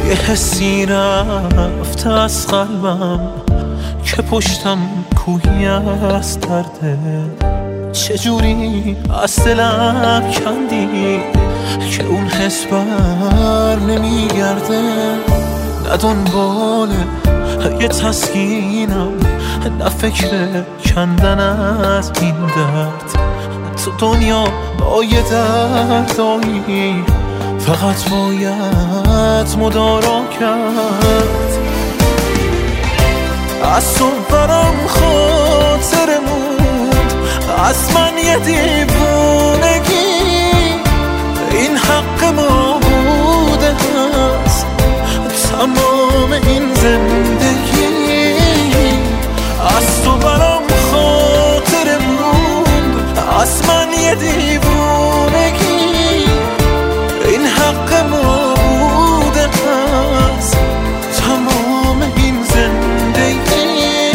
یه حسی رفت از قلبم که پشتم کوهی از درده. چجوری از دلم کندی که اون حس بر نمیگرده. نه دنبال یه تسکینم، نه فکر کندن از این درد. تو دنیا با یه دردایی فقط باید مدارا کرد. از تو برام خاطر موند، از من یه دیوونگی. این حق ما بوده هست تمام این زندگی. از تو برام خاطر موند، از من یه دیوونگی. این حق ما بوده هست تمام این زندگی.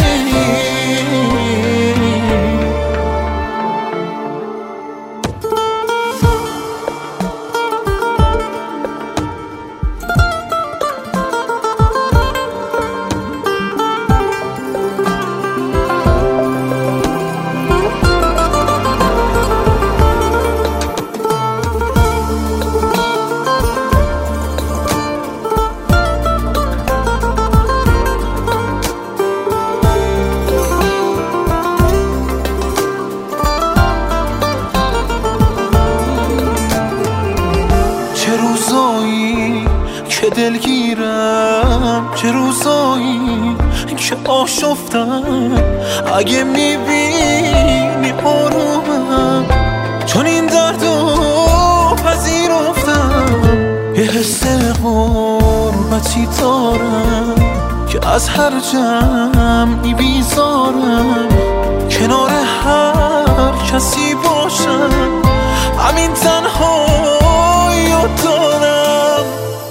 چه روزایی که دلگیرم، چه روزایی که آشفتم. اگه میبینی آرومم، چون این دردو پذیرفتم. یه حس غربتی دارم که از هر جمعی بیزارم. کنار هر کسی باشم، همین تنهایی رو دارم.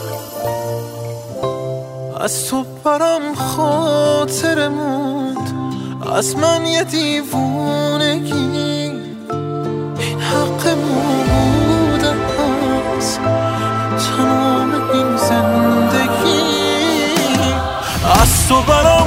از تو برام خاطر موند، از من یه دیوونگی. این حق ما بوده هست تمام این زندگی. از تو برام